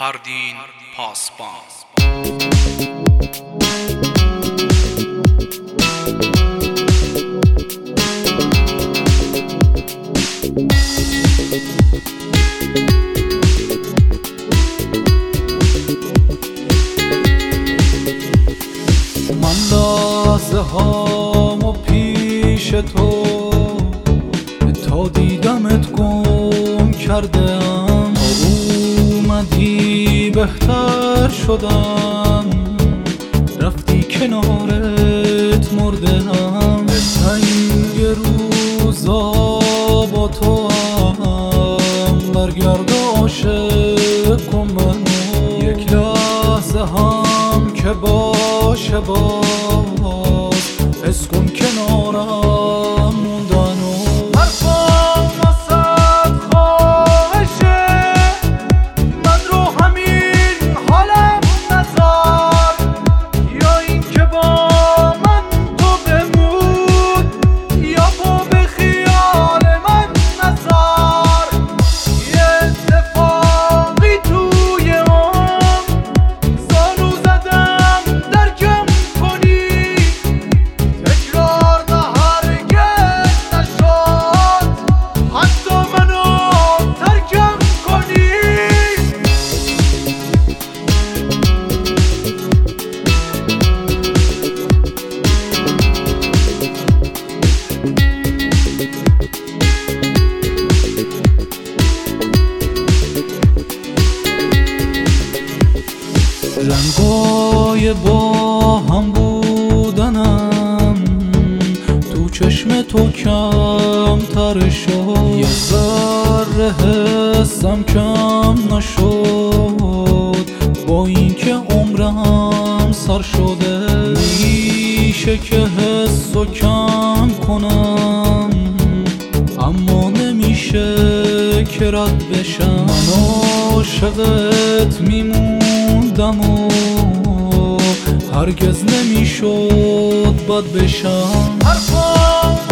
فردین پاسبان. من لحظه هامو پیش تو تا دیدمت گم کردم، اومدی بهتر شدم، رفتی کنارت مردم. تنگ روزا با تو هم برگرد عاشق کن منو، یک لحظه هم که باشه باز حس کن کنارم موندنو. حرفام واسد خواهشه، من رو همین حالم نذار، یا این که با من تو بمون یا پا به خیال من نذار. یه اتفاقی توی عمر زانو زدم درکم کنی، تکرار نه هرگز نشد حتی منو ترکم کنی. رنگای با هم بودنم تو چشم تو کمتر شد، یه ذره حسم کم نشد با اینکه عمرم سر شده. میشه که حسو کم کنم اما نمیشه که رد بشم. من عاشقت میموندم و هرگز نمیشد بد بشم. حرفام